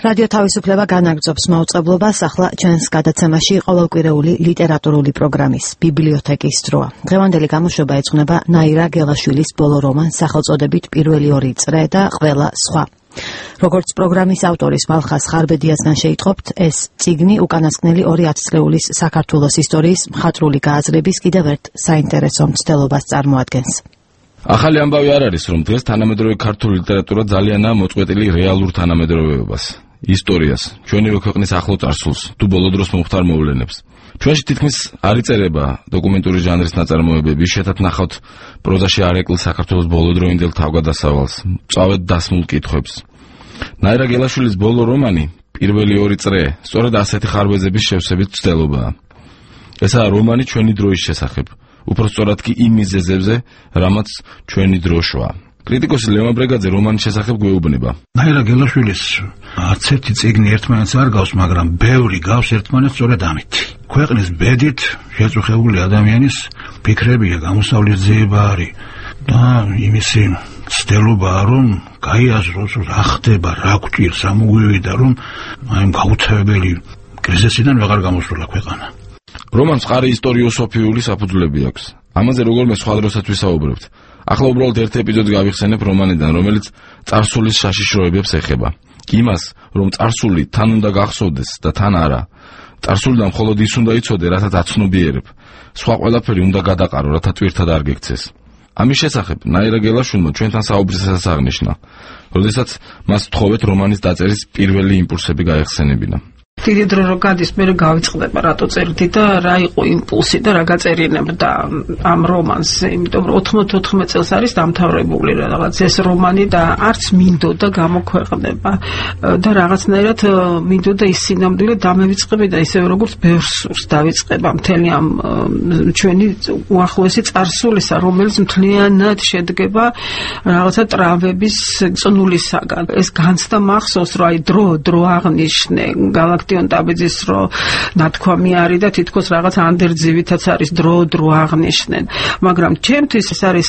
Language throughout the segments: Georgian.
რადიო თავისუფლება განაგრძობს მაუწყებლობას ახლა ჩვენს გადაცემაში ყოველკვირეული ლიტერატურული პროგრამის ბიბლიოთეკის დროა. დღევანდელი გამოშვება ეძღვნება ნაირა გელაშვილის ბოლო რომანს სახელწოდებით პირველი ორი წრე და ყველა სხვა. როგორც პროგრამის ავტორის მალხას ხარბედიასგან შეიტყობთ, ეს წიგნი უკანასკნელი 200 წლეულის საქართველოს ისტორიის მხატვრული გააზრების კიდევ ერთ საინტერესო მცდელობას წარმოადგენს. ახალი ამბავი არ არის, რომ დღეს თანამედროვე ქართული ლიტერატურა ძალიანაა მოწყვეტილი რეალურ თანამედროვეობას, ისტორიას, ჩვენივე ქვეყნის ახლო წარსულს, თუ ბოლო დროს მომხდარ მოვლენებს. ჩვენში თითქმის არ იწერება დოკუმენტური ჟანრის ნაწარმოებები, იშვიათად ნახავთ პროზაში არეკლ საქართველოს ბოლოდროინდელ თავგადასავალს, წავედ დასმულ კითხვებს. ნაირა გელაშვილის ბოლო რომანი, პირველი ორი წრე, სწორედ ასეთი ხარვეზების შევსებით მცდელობაა. ესაა რომანი ჩვენი დროის შესახებ. უпростоრად კი იმ მიზეზებზე, რამაც ჩვენი დრო შვა. კრიტიკოსი ლევან ბრეგაძე რომანის შესახებ გვეუბნება. ნაირა გელაშვილის არც ერთი წიგნი ერთმანეთს არ გავს, მაგრამ ბევრი გავს ერთმანეთს სწორედ ამით. ქვეყნის ბედით შეწუხებული ადამიანის ფიქრებია, გამოსავლის ძიება არის და იმისი ცდილობაა, რომ გაიაზროს, რა ხდება, რა გვჭირს, რა მოგვივიდა, რომ აი გაუცემელი კრიზისიდან ვეღარ გამოსულა ქვეყანა. რომანს მყარი ისტორიოსოფიული საფუძვლები აქვს. ამაზე როგორმე სხვა დროსაც ვისაუბრებთ. ახლა უბრალოდ ერთ ეპიზოდს გავიხსენებ რომანიდან, რომელიც წარსულის საშიშროებებს ეხება. იმას, რომ წარსული თან უნდა გახსოვდეს და თან არა. წარსულიდან მხოლოდ ის უნდა იცოდე, რათა აცნობიერებ. სხვა ყველაფერი უნდა გადაყარო, რათა ტვირთად არ გექცეს. ამის შესახებ ნაირა გელაშვილმა ჩვენთან საუბრისას აღნიშნა, როდესაც მას თხოვეთ რომანის დაწერის პირველი იმპულსები გაეხსენებინა. დიდი დრო რო გადის, მე გავიწყდება რატო წერდი და რა იყო იმპულსი და რა გაწერინებდა ამ რომანს, იმიტომ რომ 94 წელს არის დამთავრებული რაღაც ეს რომანი და არც მინდოდა გამოქვეყნება და რაღაცნაირად მინდოდა ის სინამდვილე დამევიწყები და ისევ როგორც ბევრ სურს დავიწყება მთელი ამ ჩვენი უახლოესი წარსულისა, რომელიც მთლიანად შედგება რაღაცა ტრავმების წნულისაგან. ეს განცდა მახსოვს, რომ აი დრო აღნიშნე გალაქტიონ ტაბიძის რო ნათქვამი არის და თითქოს რაღაც ანდერძივითაც არის დრო აღნიშნენ, მაგრამ ჩემთვის ეს არის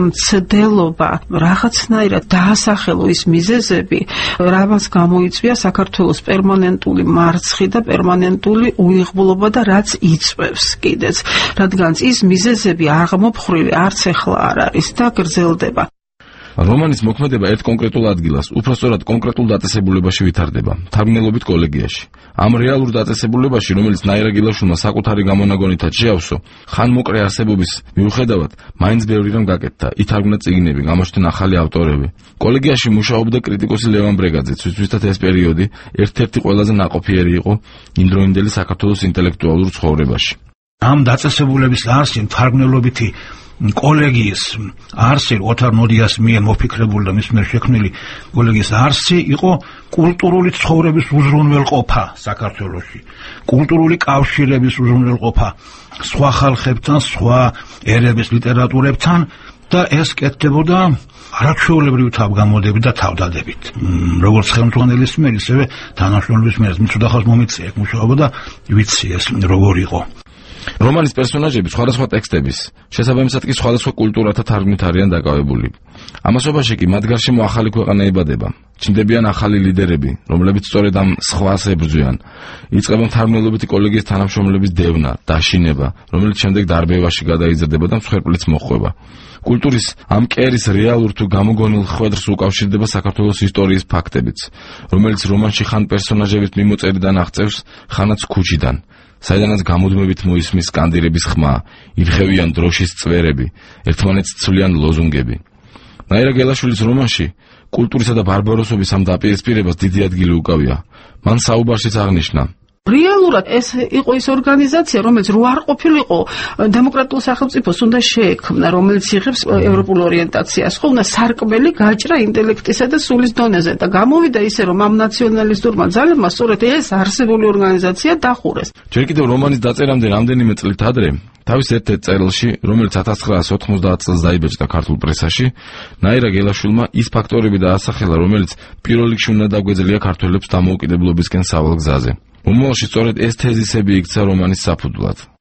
მცდელობა რაღაცნაირად დაასახელო ის მიზეზები, რამაც გამოიწვია საქართველოს პერმანენტული მარცხი და პერმანენტული უიღბლობა და რაც იწვევს კიდეც, რადგან ის მიზეზები აღმოფხვრივი არც ეხლა არ არის და გრძელდება. რომანის მოქმედება ერთ კონკრეტულ ადგილას, უпростоრად კონკრეტულ დაწესებულებაში ვითარდება, თარგმნელობით კოლეგიაში. ამ რეალურ დაწესებულებაში, რომელიც ნაირა გელაშვილმა საკუთარი გამონაგონითაც შეავსო, ხანმოკლე არსებობის მიუხედავად, მაინც ბევრი რამ გაკეთდა, ითარგმნა წიგნები, გამოჩნდნენ ახალი ავტორები. კოლეგიაში მუშაობდა კრიტიკოსი ლევან ბრეგაძეც, ვისთვისაც ეს პერიოდი ერთ-ერთი ყველაზე ნაყოფიერი იყო იმდროინდელი საქართველოს ინტელექტუალურ ცხოვრებაში. ამ დაწესებულების არსი თარგმნელობითი კოლეგიის არსი ოთარ ნოდიას მიერ მოფიქრებული და მის მიერ შექმნილი კოლეგიის არსი იყო კულტურული ცხოვრების უზრუნველყოფა საქართველოში, კულტურული კავშირების უზრუნველყოფა სხვა ხალხებთან, სხვა ერების ლიტერატურებთან და ეს კეთდებოდა არაჩვეულებრივი თავგამოდებით და თავდადებით. როგორც ხელმძღვანელის მიერ, ისევე თანამშრომლების მიერ მიწოდახავს მომიწია ეგ მუშაობა და ვიცი ეს როგორ იყო. რომანის პერსონაჟები სხვადასხვა ტექსტების, შესაბამისად კი სხვადასხვა კულტურათა თარგმნით არიან დაკავებული. ამასობაში კი მათ გარშემო ახალი ქვეყანა იბადება. ჩნდებიან ახალი ლიდერები, რომლებიც სწორედ ამ სხვას ებრძვიან. იწყება თარგმნელობითი კოლეგიის თანამშრომლების დევნა, დაშინება, რომელიც შემდეგ დარბევაში გადაიზრდება და მსხვერპლიც მოხვდება. კულტურის ამ კერის რეალურ თუ გამოგონილ ხვედრს უკავშირდება საქართველოს ისტორიის ფაქტებიც, რომელიც რომანში ხან პერსონაჟების მიმოწერიდან აღწევს, ხანაც ქუჩიდან. საიდანაც გამუდმებით მოისმის სკანდირების ხმა, ირხევიან დროშის წვერები, ერთმანეთს ცვლიან ლოზუნგები. ნაირა გელაშვილის რომანში კულტურისა და ბარბაროსობის ამ დაპირისპირებას დიდი ადგილი უკავია. მან საუბარშიც აღნიშნა: რეალურად ეს იყო ის ორგანიზაცია, რომელიც რო არ ყოფილიყო დემოკრატიულ სახელმწიფოს უნდა შეექმნა, რომელიც იღებს ევროპულ ორიენტაციას, ხო უნდა სარკმელი გაჭრა ინტელექტისა და სულის დონეზე და გამოვიდა ისე, რომ ამ ნაციონალისტურმა ძალებმა სწორედ ეს არსებული ორგანიზაცია დახურეს. ჯერ კიდევ რომანის დაწერამდე რამდენიმე წლით ადრე, თავის ერთ-ერთ წერილში, რომელიც 1990 წელს დაიბეჭდა ქართულ პრესაში, ნაირა გელაშვილმა ის ფაქტორები დაასახელა, რომელიც პირველ რიგში უნდა დაგვეძლია ქართველებს დამოუკიდებლობისკენ სავალ გზაზე. მომავალში სწორედ ეს თეზისები იქცა რომანის საფუძვლად.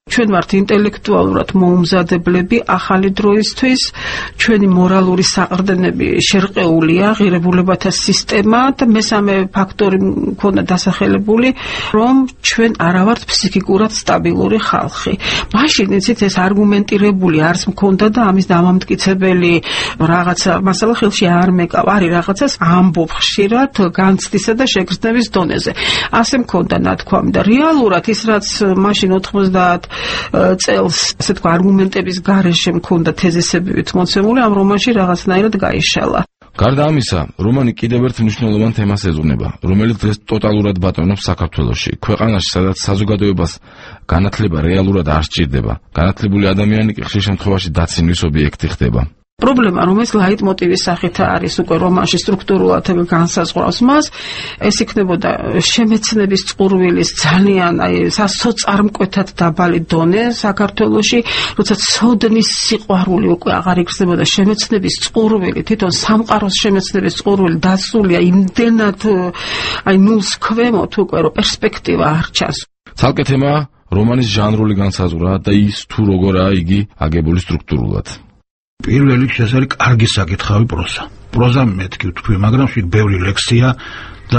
ჩვენ ვართ ინტელექტუალურად მოუმზადებლები ახალი დროისთვის, ჩვენი მორალური საყრდენები შერყეულია, ღირებულებათა სისტემა და მესამე ფაქტორი მქონდა დასახელებული, რომ ჩვენ არა ვართ ფსიქიკურად სტაბილური ხალხი. მაშინ იცით ეს არგუმენტირებული არც მქონდა და ამის დამამტკიცებელი რაღაცა მასალა ხელში არ მეკავ, არის რაღაცას ამბობ ხშირად განცდისა და შეგრძნების დონეზე. ასე მქონდა ნათქვამი და რეალურად ის რაც მაშინ 90 წელს ასე თქვა არგუმენტების გარეშე მქონდა თეზისებივით მოცემული ამ რომანში რაღაცნაირად გაიშალა. გარდა ამისა, რომანი კიდევ ერთ მნიშვნელოვან თემას ეძღვნება, რომელიც დღეს ტოტალურად ბატონობს საქართველოში, ქვეყანაში, სადაც საზოგადოებას განათლება რეალურად არ სჭირდება. განათლებული ადამიანი კი ხშირ შემთხვევაში დაცინვის ობიექტი ხდება. პრობლემა, რომელიც ლაიტმოტივის სახით არის უკვე რომანში სტრუქტურულად განსაზღვრავს მას, ეს იქნებოდა შემეცნების წყურვილის ძალიან საწარმკვეთად დაბალი დონე საქართველოში, როცა ცოდნის სიყვარული უკვე აღარ იგრძნებოდა შემეცნების წყურვილი, თვითონ სამყაროს შემეცნების წყურვილი დაცულია იმდენად ნულს ქვემოთ უკვე, რომ პერსპექტივა არ ჩანს. ცალკე თემაა რომანის ჟანრული განსაზღვრა და ის თუ როგორაა იგი აგებული სტრუქტურულად. პირველ რიგში ეს არის კარგი საკითხავი პროზა. პროზა მეთქი ვთქვი, მაგრამ შეგ ბევრი ლექსია და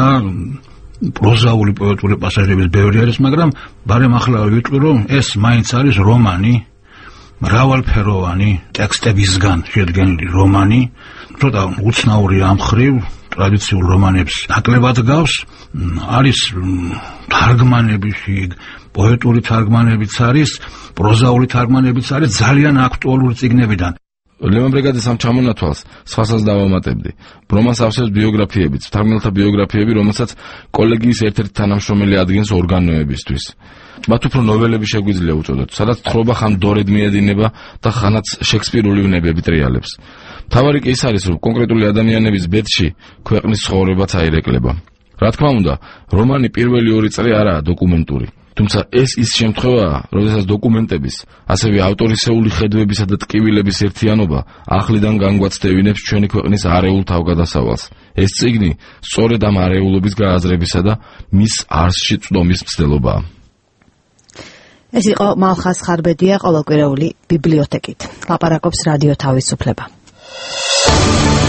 პროზაული პოეტური პასაჟების ბევრი არის, მაგრამ ბარემ ახლა ვიტყვი, რომ ეს მაინც არის რომანი, მრავალფეროვანი ტექსტებისგან შედგენილი რომანი, ცოტა უცნაური ამ ხრივ ტრადიციულ რომანებს ნაკლებად გავს, არის თარგმანები, პოეტური თარგმანებიც არის, პროზაული თარგმანებიც არის ძალიან აქტუალური წიგნებიდან. ლევან ბრიგადეს ამ ჩამონათვალს სხვასაც დავამატებდი. რომანს ავსებს ბიოგრაფიებიც, თარგმნელთა ბიოგრაფიები, რომელსაც კოლეგიის ერთ-ერთი თანამშრომელი ადგენს ორგანოებისთვის. მათ უფრო ნოველები შეგვიძლია უწოდოთ, სადაც თხრობა ხან დორედ მიედინება და ხანაც შექსპირული ვნებები ტრიალებს. მთავარი კი ის არის, რომ კონკრეტული ადამიანების ბედში ქვეყნის ცხოვრებაც აირეკლება. რა თქმა უნდა, რომანი პირველი 2 წელი არაა დოკუმენტური. თუმცა ეს ის შემთხვევაა, როდესაც დოკუმენტების, ასევე ავტორისეული ხედვებისა და ტკივილების ერთიანობა ახლიდან განგვაცდევინებს ჩვენი ქვეყნის არეულ თავგადასავალს. ეს წიგნი სწორედ ამ არეულობის გააზრებისა და მის არსში წვდომის მცდელობაა. ეს იყო მალხაზ ხარბედია, ყოველკვირეული ბიბლიოთეკით. ლაპარაკობს რადიო თავისუფლება.